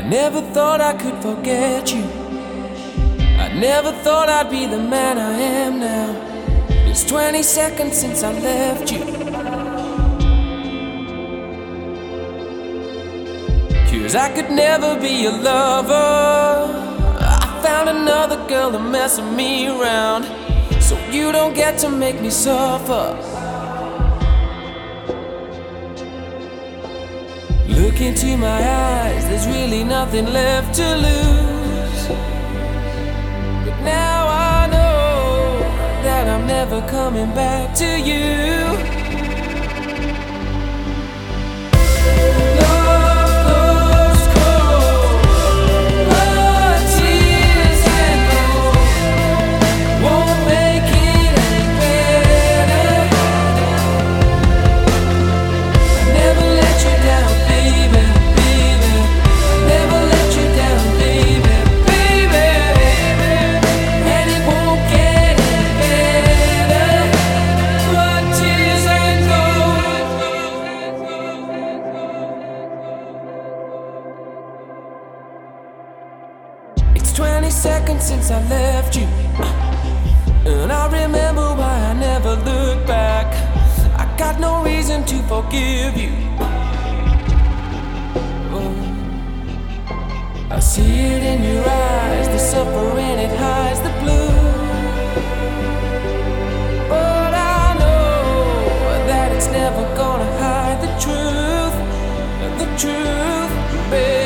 never thought I could forget you. I never thought I'd be the man I am now. It's 20 seconds since I left you. 'Cause I could never be your lover. I found another girl to mess me around, so you don't get to make me suffer. Look into my eyes, there's really nothing left to lose. But now I know that I'm never coming back to you. It's 20 seconds since I left you, and I remember why I never looked back. I got no reason to forgive you. Oh, I see it in your eyes, the suffering, it hides the blue. But I know that it's never gonna hide the truth, baby.